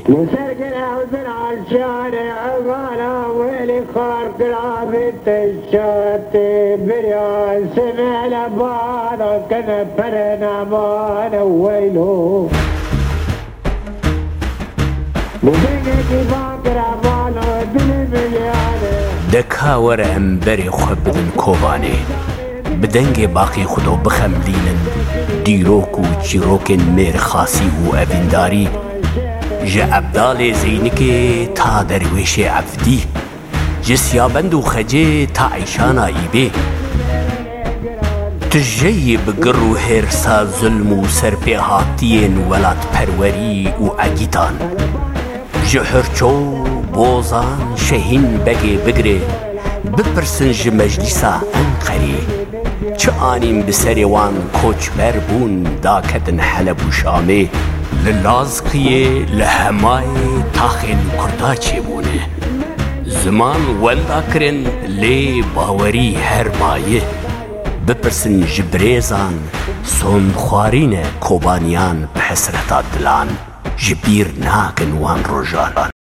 مسرقل أوزن على الشارع غالا ويلي خارق رابط الشاتي بريان سمع لبانا كان فرنا مانا ويلو مبينك باكر مانا بالمليانة دكاور امبري خبدن كوباني بدنگ باقی خودو بخملینن دیروک و چیروک میر خاصی و اوینداری جا عبدال زینکی تا درویش عبدی جسیابند و خجه تا عیشانا ایبه تجهی بگر و هرسا ظلم و سرپیهاتین ولات پروری و اگیتان جهرچو بوزان شهین بگی بگره بپرسن جه مجلسا انقری چه آنیم بسری وان کوچبر بون دا کدن حلب و شامه للازقیه لهمای تاخین کردا چه بونه زمان ولدا کرن لی باوری هر بایه بپرسن جبریزان سون خوارین کوبانیان بحسرتا دلان جبیر ناکن وان روژان